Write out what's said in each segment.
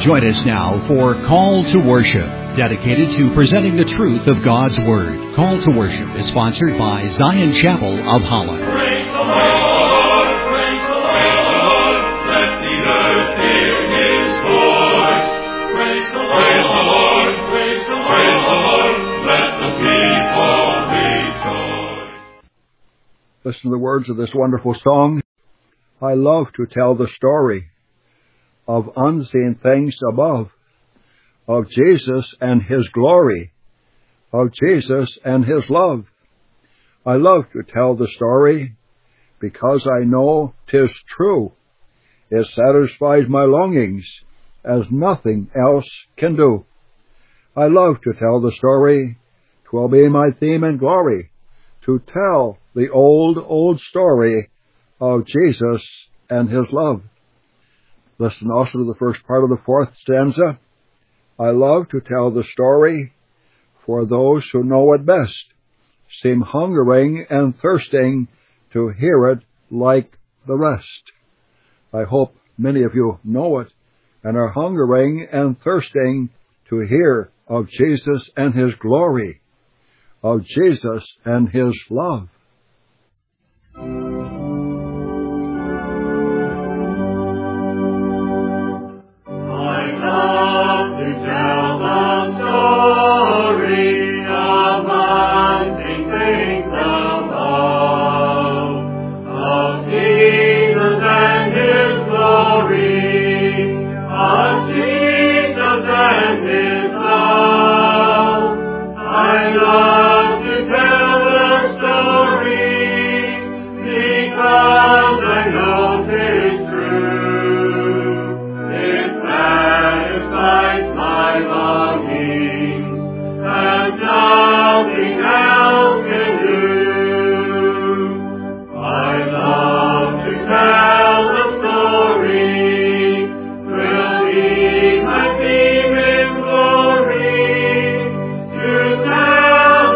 Join us now for Call to Worship, dedicated to presenting the truth of God's Word. Call to Worship is sponsored by Zion Chapel of Holland. Praise the Lord, praise the Lord, let the earth hear His voice. Praise the Lord, praise the Lord, let the people rejoice. Listen to the words of this wonderful song. I love to tell the story of unseen things above, of Jesus and His glory, of Jesus and His love. I love to tell the story because I know 'tis true. It satisfies my longings as nothing else can do. I love to tell the story, 'twill be my theme and glory, to tell the old, old story of Jesus and His love. Listen also to the first part of the fourth stanza. I love to tell the story, for those who know it best seem hungering and thirsting to hear it like the rest. I hope many of you know it and are hungering and thirsting to hear of Jesus and His glory, of Jesus and His love. Tell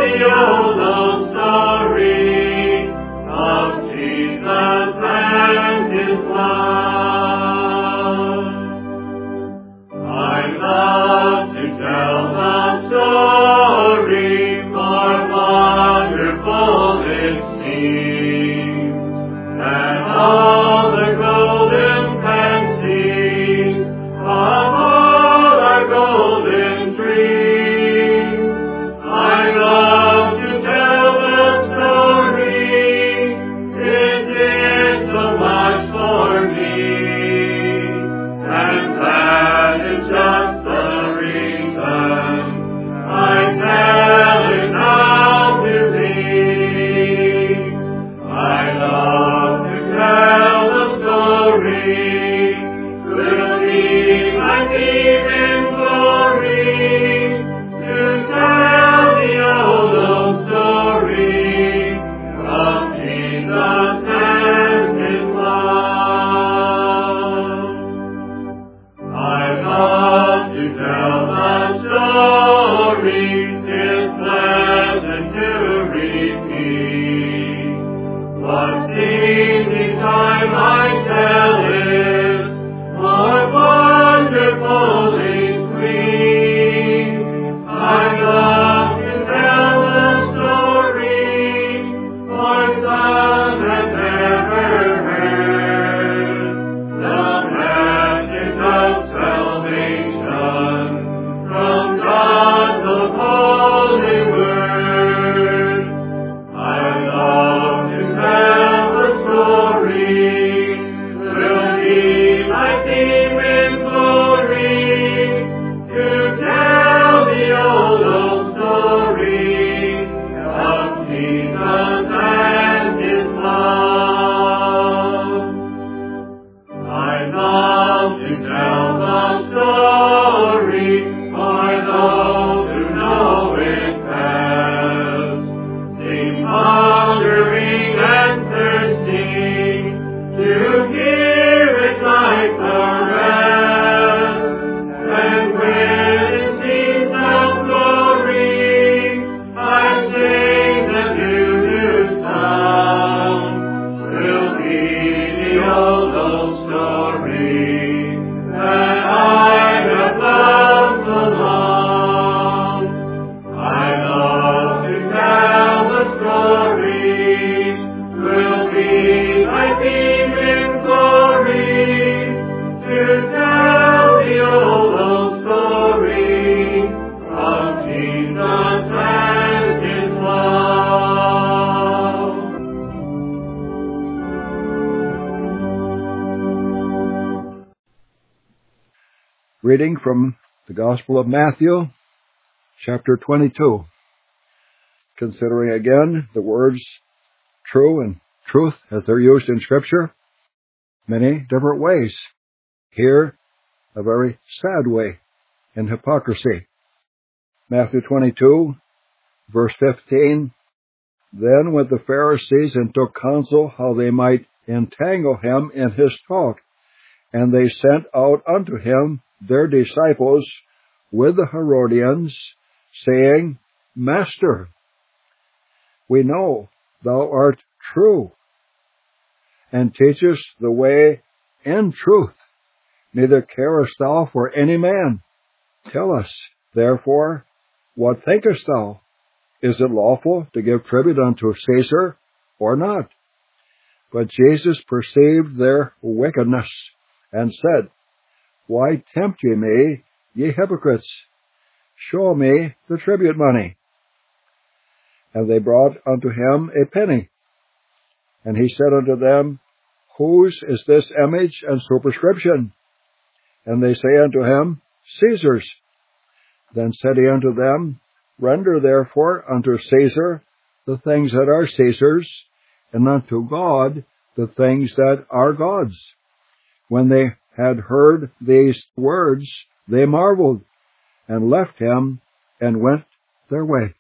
Reading from the Gospel of Matthew, chapter 22. Considering again the words true and truth as they're used in Scripture, many different ways. Here, a very sad way in hypocrisy. Matthew 22, verse 15. Then went the Pharisees and took counsel how they might entangle him in his talk. And they sent out unto him their disciples with the Herodians, saying, Master, we know thou art true, and teachest the way in truth, neither carest thou for any man. Tell us, therefore, what thinkest thou? Is it lawful to give tribute unto Caesar, or not? But Jesus perceived their wickedness, and said, Why tempt ye me, ye hypocrites? Show me the tribute money. And they brought unto him a penny. And he said unto them, Whose is this image and superscription? And they say unto him, Caesar's. Then said he unto them, Render therefore unto Caesar the things that are Caesar's, and unto God the things that are God's. When they had heard these words, they marveled, and left him, and went their way.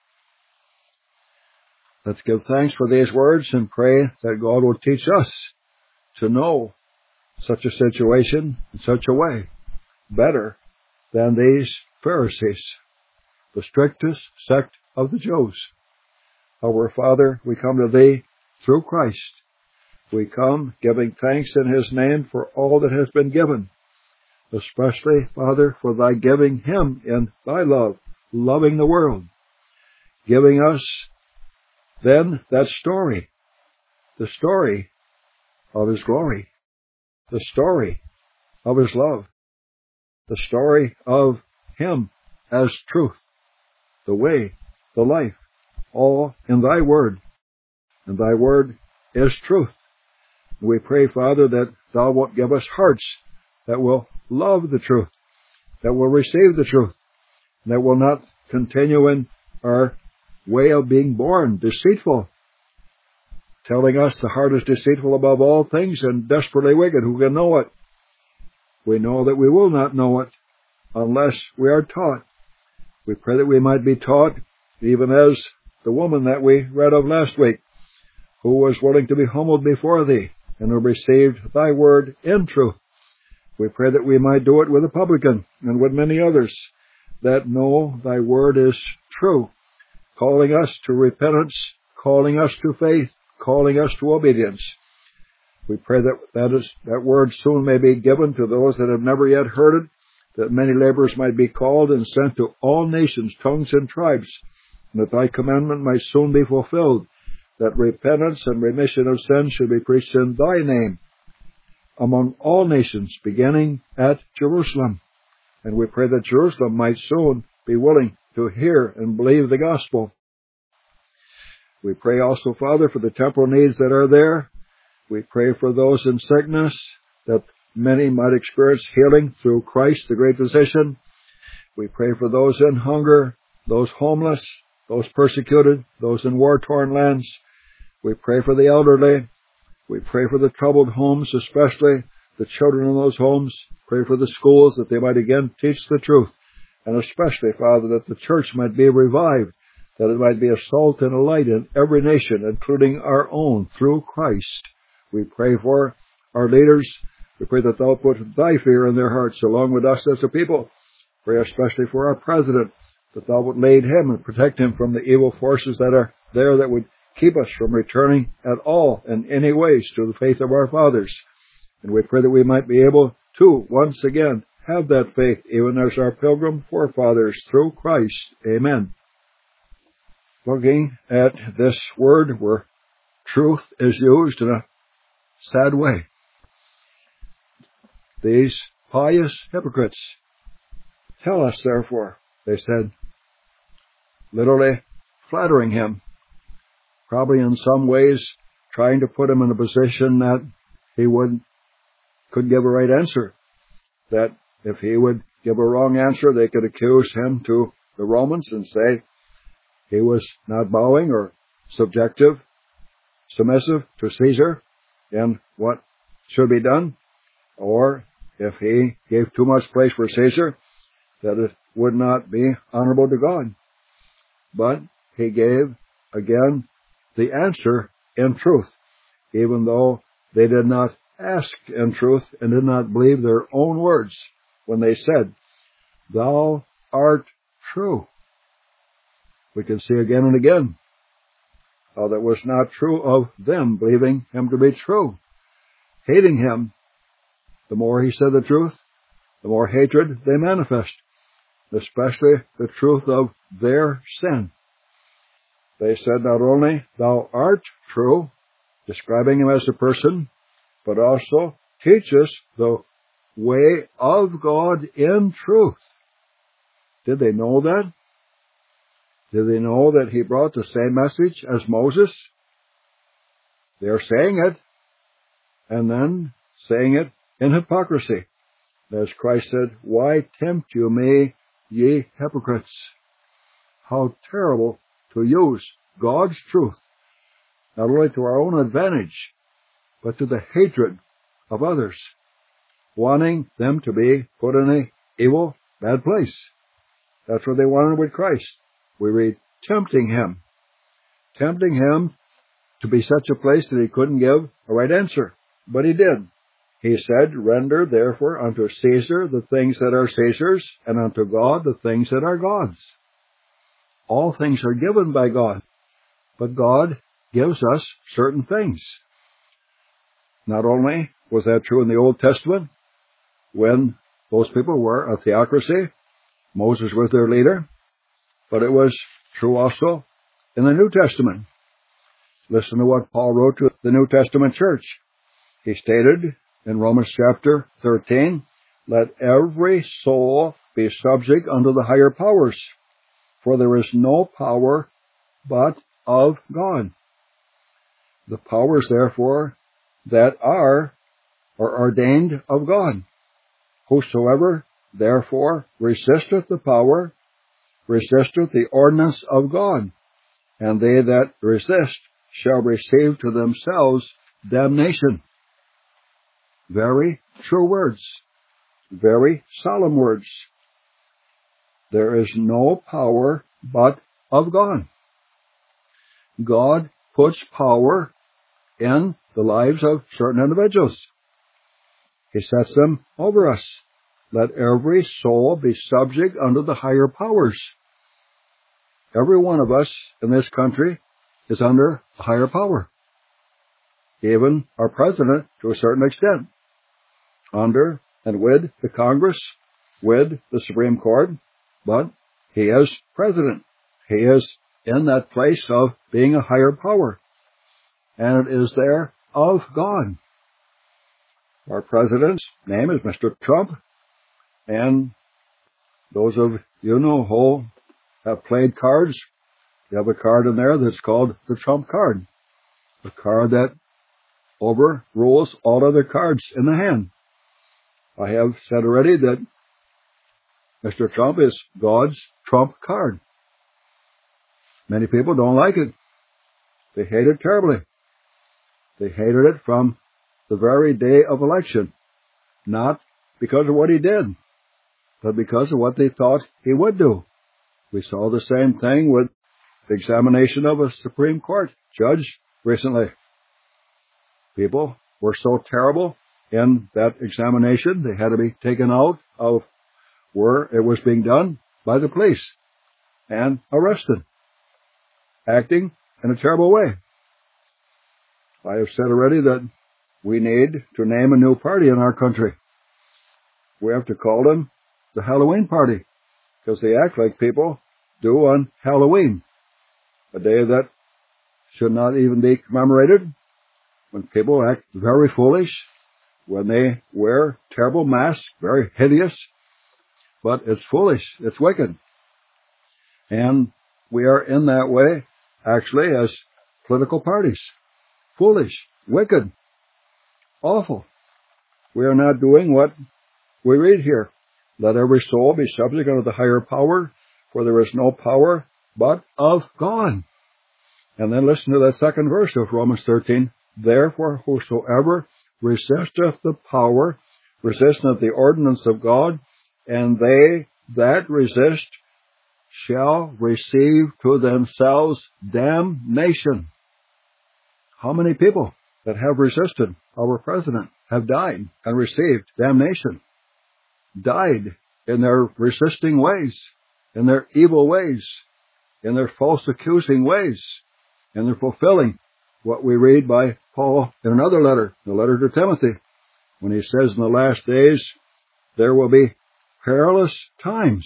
Let's give thanks for these words and pray that God will teach us to know such a situation in such a way better than these Pharisees, the strictest sect of the Jews. Our Father, we come to Thee through Christ. We come giving thanks in His name for all that has been given, especially, Father, for Thy giving Him in Thy love, loving the world, giving us then that story, the story of His glory, the story of His love, the story of Him as truth, the way, the life, all in Thy Word. And Thy Word is truth. We pray, Father, that Thou wilt give us hearts that will love the truth, that will receive the truth, that will not continue in our way of being born deceitful, telling us the heart is deceitful above all things and desperately wicked. Who can know it? We know that we will not know it unless we are taught. We pray that we might be taught, even as the woman that we read of last week, who was willing to be humbled before Thee and who received Thy word in truth. We pray that we might do it with a publican and with many others that know Thy word is true, calling us to repentance, calling us to faith, calling us to obedience. We pray that that word soon may be given to those that have never yet heard it, that many laborers might be called and sent to all nations, tongues, and tribes, and that Thy commandment might soon be fulfilled, that repentance and remission of sins should be preached in Thy name among all nations, beginning at Jerusalem. And we pray that Jerusalem might soon be willing to hear and believe the gospel. We pray also, Father, for the temporal needs that are there. We pray for those in sickness, that many might experience healing through Christ, the great physician. We pray for those in hunger, those homeless, those persecuted, those in war-torn lands. We pray for the elderly. We pray for the troubled homes, especially the children in those homes. Pray for the schools, that they might again teach the truth. And especially, Father, that the church might be revived, that it might be a salt and a light in every nation, including our own, through Christ. We pray for our leaders. We pray that Thou put Thy fear in their hearts, along with us as a people. Pray especially for our President, that Thou would lead him and protect him from the evil forces that are there that would keep us from returning at all in any ways to the faith of our fathers. And we pray that we might be able to, once again, have that faith, even as our pilgrim forefathers, through Christ. Amen. Looking at this word where truth is used in a sad way. These pious hypocrites, tell us, therefore, they said, literally flattering him, probably in some ways trying to put him in a position that he could give a right answer, that if he would give a wrong answer, they could accuse him to the Romans and say he was not bowing or submissive to Caesar in what should be done, or if he gave too much place for Caesar, that it would not be honorable to God. But he gave, again, the answer in truth, even though they did not ask in truth and did not believe their own words when they said, "Thou art true." We can see again and again how that was not true of them, believing him to be true, hating him. The more he said the truth, the more hatred they manifest, especially the truth of their sin. They said not only, "Thou art true," describing him as a person, but also, "Teach us the way of God in truth." Did they know that? Did they know that he brought the same message as Moses? They're saying it, and then saying it in hypocrisy. As Christ said, "Why tempt you me, ye hypocrites?" How terrible to use God's truth, not only to our own advantage, but to the hatred of others, wanting them to be put in an evil, bad place. That's what they wanted with Christ. We read, tempting him to be such a place that he couldn't give a right answer. But he did. He said, "Render therefore unto Caesar the things that are Caesar's, and unto God the things that are God's." All things are given by God, but God gives us certain things. Not only was that true in the Old Testament, when those people were a theocracy, Moses was their leader, but it was true also in the New Testament. Listen to what Paul wrote to the New Testament church. He stated in Romans chapter 13, "Let every soul be subject unto the higher powers, for there is no power but of God." The powers, therefore, that are ordained of God. "Whosoever, therefore, resisteth the power, resisteth the ordinance of God, and they that resist shall receive to themselves damnation." Very true words, very solemn words. There is no power but of God. God puts power in the lives of certain individuals. He sets them over us. Let every soul be subject unto the higher powers. Every one of us in this country is under a higher power. Even our president, to a certain extent, under and with the Congress, with the Supreme Court, but he is president. He is in that place of being a higher power, and it is there of God. Our president's name is Mr. Trump, and those of you know who have played cards, you have a card in there that's called the Trump card, a card that overrules all other cards in the hand. I have said already that Mr. Trump is God's trump card. Many people don't like it. They hate it terribly. They hated it from the very day of election, not because of what he did, but because of what they thought he would do. We saw the same thing with the examination of a Supreme Court judge recently. People were so terrible in that examination, they had to be taken out of where it was being done by the police and arrested, acting in a terrible way. I have said already that we need to name a new party in our country. We have to call them the Halloween Party, because they act like people do on Halloween, a day that should not even be commemorated, when people act very foolish, when they wear terrible masks, very hideous, but it's foolish, it's wicked. And we are in that way, actually, as political parties. Foolish, wicked, awful. We are not doing what we read here. Let every soul be subject unto the higher power, for there is no power but of God. And then listen to that second verse of Romans 13. Therefore, whosoever resisteth the power, resisteth the ordinance of God, and they that resist shall receive to themselves damnation. How many people that have resisted our president have died and received damnation? Died in their resisting ways, in their evil ways, in their false accusing ways, in their fulfilling what we read by Paul in another letter, the letter to Timothy, when he says in the last days there will be perilous times.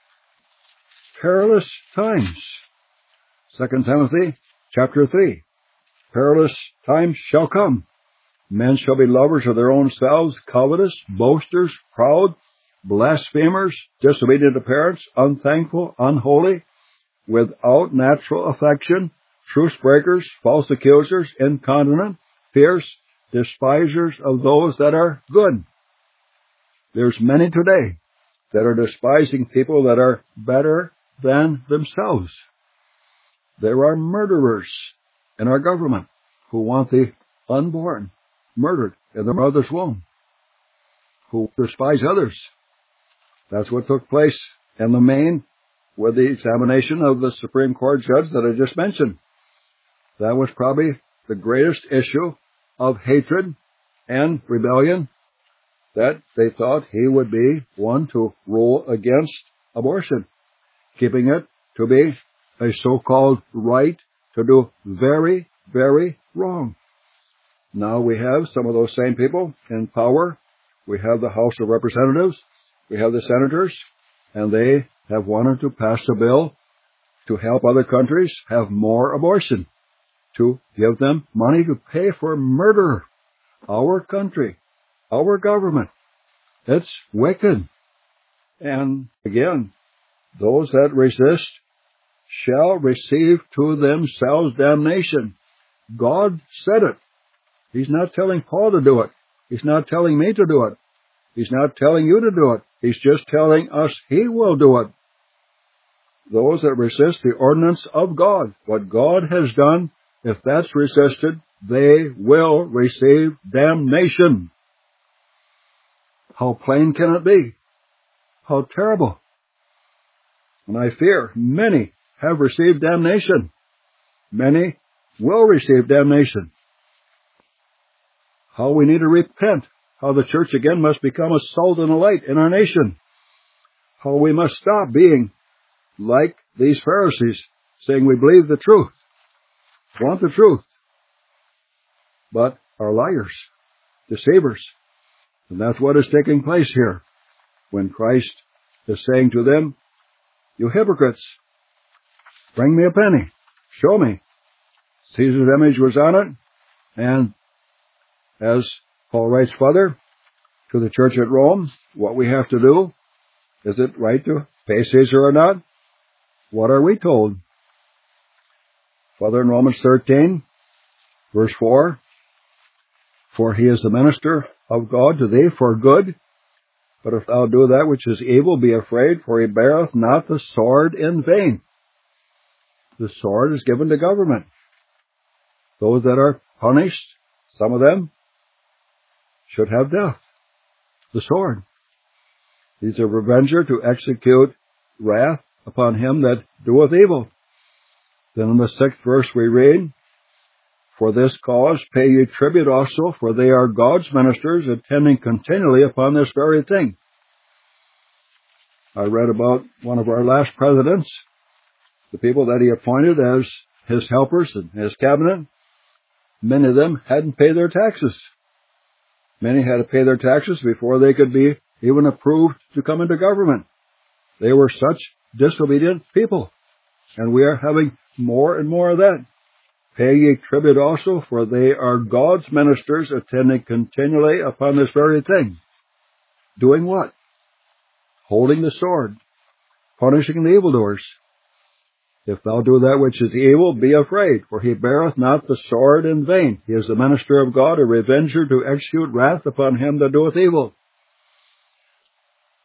Perilous times. 2 Timothy chapter 3. Perilous times shall come. Men shall be lovers of their own selves, covetous, boasters, proud, blasphemers, disobedient to parents, unthankful, unholy, without natural affection, truce breakers, false accusers, incontinent, fierce, despisers of those that are good. There's many today that are despising people that are better than themselves. There are murderers in our government who want the unborn murdered in their mother's womb, who despise others. That's what took place in the Maine with the examination of the Supreme Court judge that I just mentioned. That was probably the greatest issue of hatred and rebellion, that they thought he would be one to rule against abortion, keeping it to be a so-called right to do very, very wrong. Now we have some of those same people in power. We have the House of Representatives. We have the senators, and they have wanted to pass a bill to help other countries have more abortion, to give them money to pay for murder. Our country, our government, it's wicked. And again, those that resist shall receive to themselves damnation. God said it. He's not telling Paul to do it. He's not telling me to do it. He's not telling you to do it. He's just telling us He will do it. Those that resist the ordinance of God, what God has done, if that's resisted, they will receive damnation. How plain can it be? How terrible. And I fear many have received damnation. Many will receive damnation. How we need to repent. How the church again must become a salt and a light in our nation. How we must stop being like these Pharisees, saying we believe the truth, want the truth, but are liars, deceivers. And that's what is taking place here when Christ is saying to them, you hypocrites, bring me a penny, show me. Caesar's image was on it, and as Paul writes further to the church at Rome, what we have to do, is it right to pay Caesar or not? What are we told? Further in Romans 13, verse 4, for he is the minister of God to thee for good, but if thou do that which is evil, be afraid, for he beareth not the sword in vain. The sword is given to government. Those that are punished, some of them, should have death. The sword. He's a revenger to execute wrath upon him that doeth evil. Then in the 6th verse we read, for this cause pay ye tribute also, for they are God's ministers, attending continually upon this very thing. I read about one of our last presidents, the people that he appointed as his helpers and his cabinet. Many of them hadn't paid their taxes. Many had to pay their taxes before they could be even approved to come into government. They were such disobedient people. And we are having more and more of that. Pay ye tribute also, for they are God's ministers, attending continually upon this very thing. Doing what? Holding the sword, punishing the evildoers. If thou do that which is evil, be afraid, for he beareth not the sword in vain. He is the minister of God, a revenger to execute wrath upon him that doeth evil.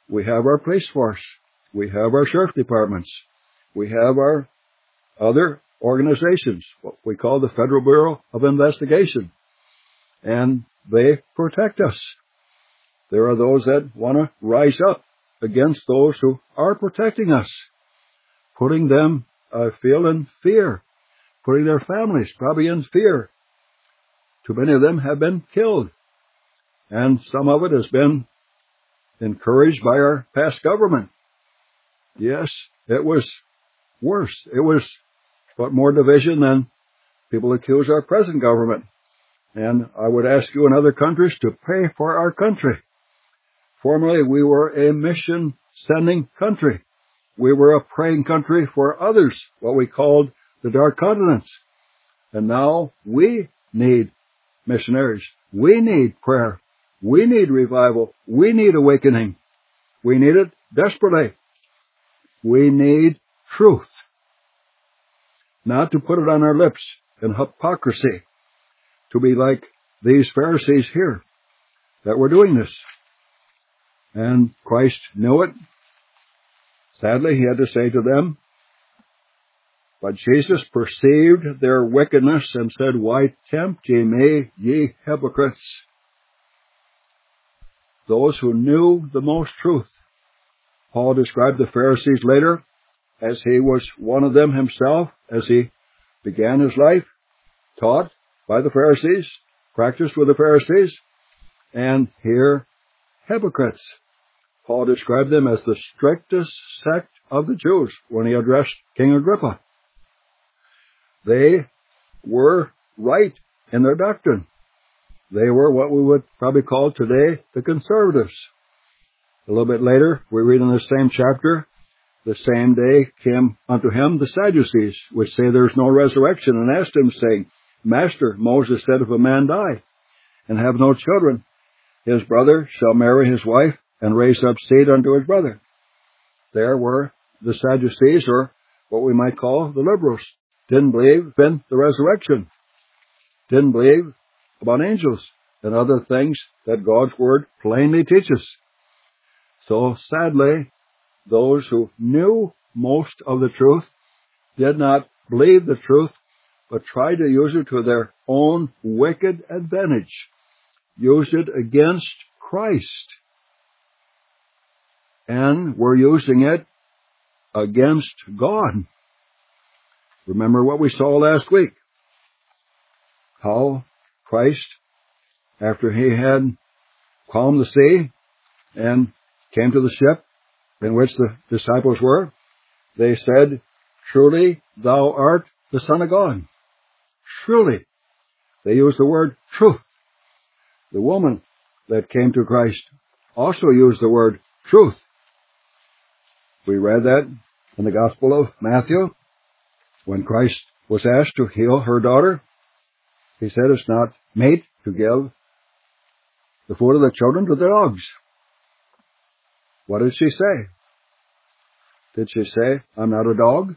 We have our police force. We have our sheriff departments. We have our other organizations, what we call the Federal Bureau of Investigation. And they protect us. There are those that want to rise up against those who are protecting us, putting them, I feel, in fear, putting their families probably in fear. Too many of them have been killed. And some of it has been encouraged by our past government. Yes, it was worse. It was but more division than people accuse our present government. And I would ask you in other countries to pray for our country. Formerly, we were a mission-sending country. We were a praying country for others, what we called the Dark Continents. And now we need missionaries. We need prayer. We need revival. We need awakening. We need it desperately. We need truth. Not to put it on our lips in hypocrisy, to be like these Pharisees here that were doing this. And Christ knew it. Sadly, he had to say to them, but Jesus perceived their wickedness and said, why tempt ye me, ye hypocrites? Those who knew the most truth. Paul described the Pharisees later as he was one of them himself, as he began his life, taught by the Pharisees, practiced with the Pharisees, and here, hypocrites. Paul described them as the strictest sect of the Jews when he addressed King Agrippa. They were right in their doctrine. They were what we would probably call today the conservatives. A little bit later, we read in the same chapter, the same day came unto him the Sadducees, which say there is no resurrection, and asked him, saying, Master, Moses said, if a man die and have no children, his brother shall marry his wife and raise up seed unto his brother. There were the Sadducees, or what we might call the liberals. Didn't believe in the resurrection. Didn't believe about angels and other things that God's Word plainly teaches. So sadly, those who knew most of the truth did not believe the truth, but tried to use it to their own wicked advantage. Used it against Christ. And were using it against God. Remember what we saw last week. How Christ, after he had calmed the sea and came to the ship in which the disciples were, they said, truly thou art the Son of God. Truly. They used the word truth. The woman that came to Christ also used the word truth. We read that in the Gospel of Matthew. When Christ was asked to heal her daughter, he said, it's not meet to give the food of the children to the dogs. What did she say? Did she say, I'm not a dog?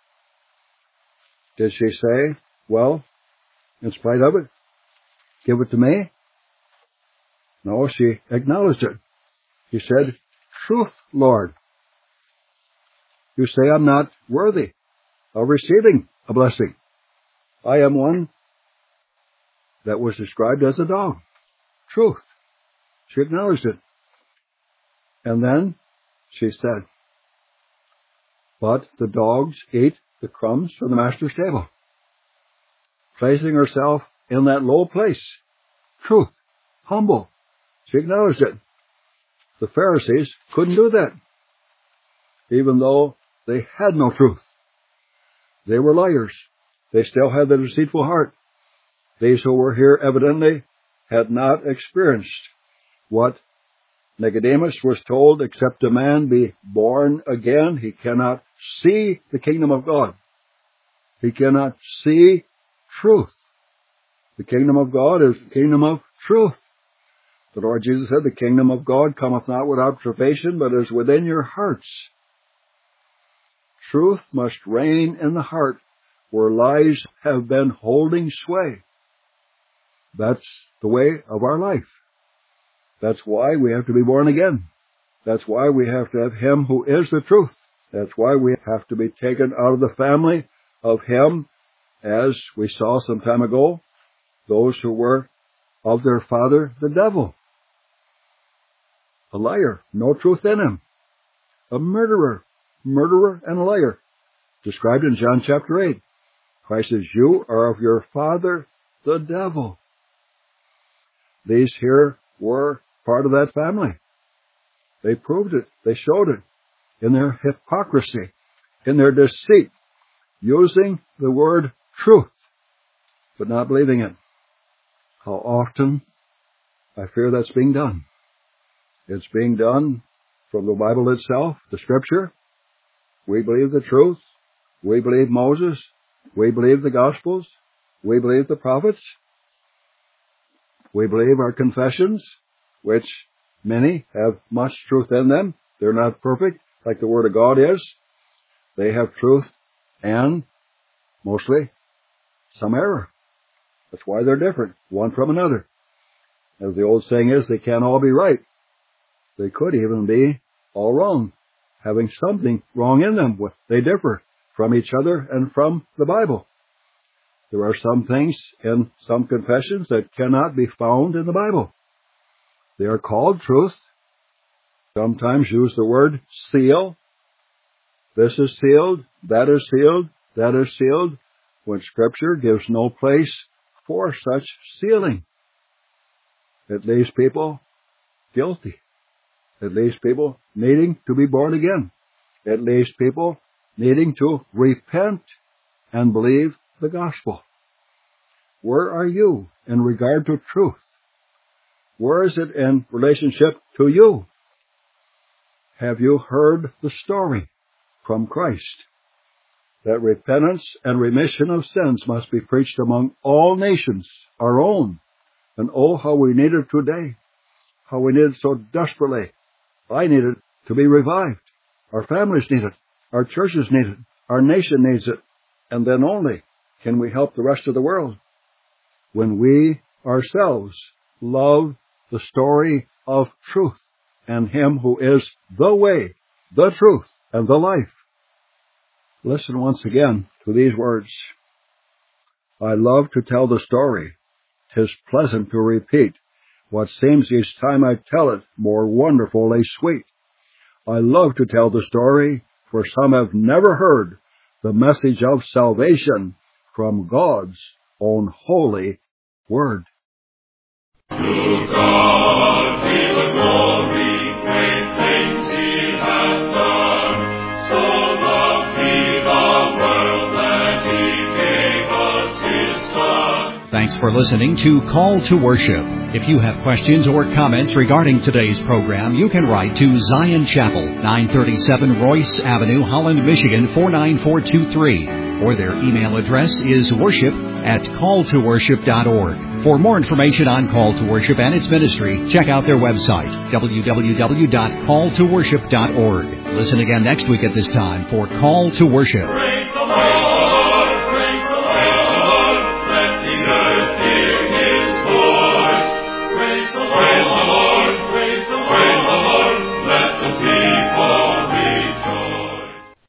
Did she say, well, in spite of it, give it to me? No, she acknowledged it. She said, truth, Lord. You say I'm not worthy of receiving a blessing. I am one that was described as a dog. Truth. She acknowledged it. And then she said, but the dogs eat the crumbs from the master's table. Placing herself in that low place. Truth. Humble. She acknowledged it. The Pharisees couldn't do that. Even though they had no truth. They were liars. They still had the deceitful heart. These who were here evidently had not experienced what Nicodemus was told, except a man be born again, he cannot see the kingdom of God. He cannot see truth. The kingdom of God is the kingdom of truth. The Lord Jesus said, the kingdom of God cometh not with observation, but is within your hearts. Truth must reign in the heart where lies have been holding sway. That's the way of our life. That's why we have to be born again. That's why we have to have Him who is the truth. That's why we have to be taken out of the family of Him, as we saw some time ago, those who were of their father, the devil. A liar, no truth in him. A murderer and a liar, described in John chapter 8. Christ says, you are of your father, the devil. These here were part of that family. They proved it. They showed it in their hypocrisy, in their deceit, using the word truth, but not believing it. How often I fear that's being done. It's being done from the Bible itself, the Scripture. We believe the truth. We believe Moses. We believe the Gospels. We believe the prophets. We believe our confessions, which many have much truth in them. They're not perfect, like the Word of God is. They have truth and, mostly, some error. That's why they're different, one from another. As the old saying is, they can't all be right. They could even be all wrong, having something wrong in them. They differ from each other and from the Bible. There are some things in some confessions that cannot be found in the Bible. They are called truth. Sometimes use the word seal. This is sealed, that is sealed, that is sealed, when Scripture gives no place for such sealing. It leaves people guilty. It leaves people needing to be born again. It leaves people needing to repent and believe the gospel. Where are you in regard to truth? Where is it in relationship to you? Have you heard the story from Christ that repentance and remission of sins must be preached among all nations, our own? And oh, how we need it today. How we need it so desperately. I need it to be revived. Our families need it. Our churches need it. Our nation needs it. And then only can we help the rest of the world. When we ourselves love the story of truth and Him who is the way, the truth, and the life. Listen once again to these words. I love to tell the story. 'Tis pleasant to repeat what seems each time I tell it more wonderfully sweet. I love to tell the story, for some have never heard the message of salvation from God's own holy word. To God be the glory, great things He hath done. So loved He the world that He gave us His Son. Thanks for listening to Call to Worship. If you have questions or comments regarding today's program, you can write to Zion Chapel, 937 Royce Avenue, Holland, Michigan, 49423. Or their email address is worship@calltoworship.org. For more information on Call to Worship and its ministry, check out their website, www.calltoworship.org. Listen again next week at this time for Call to Worship.